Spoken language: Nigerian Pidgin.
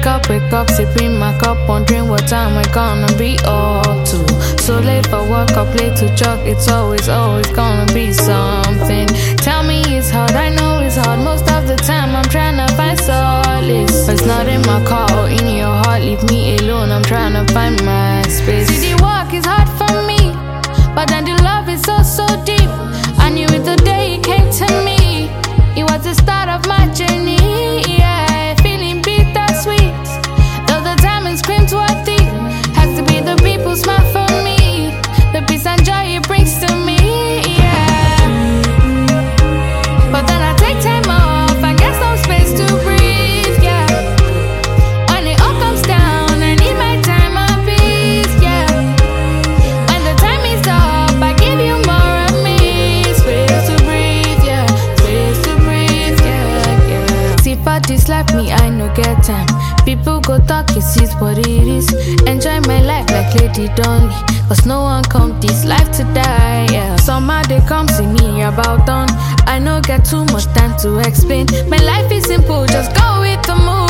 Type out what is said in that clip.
wake up, sipping my cup, wondering what time we're gonna be up to. So late for work, up late to jog, it's always gonna be something. Tell me it's hard, I know it's hard, most of the time I'm trying to find solace. But it's not in my car or in your heart, leave me alone, I'm trying to find my space. See, the work is hard for me, but then the love is so deep. I knew it the day you came to me, it was the start of my journey, yeah. Feeling bittersweet, though the time and screams worth it. Has to be the people smile for me, the peace and joy it brings to me, yeah. But then I take time off, I get some space to breathe, yeah. When it all comes down, I need my time of peace, yeah. When the time is up, I give you more of me. Space to breathe, yeah. Space to breathe, yeah. See, for this life, me, I no get time. People go talk, it is what it is. Enjoy my life like Lady Dolly, cause no one come this life to die, yeah. Somehow they come see me about done. I no get too much time to explain. My life is simple, just go with the mood.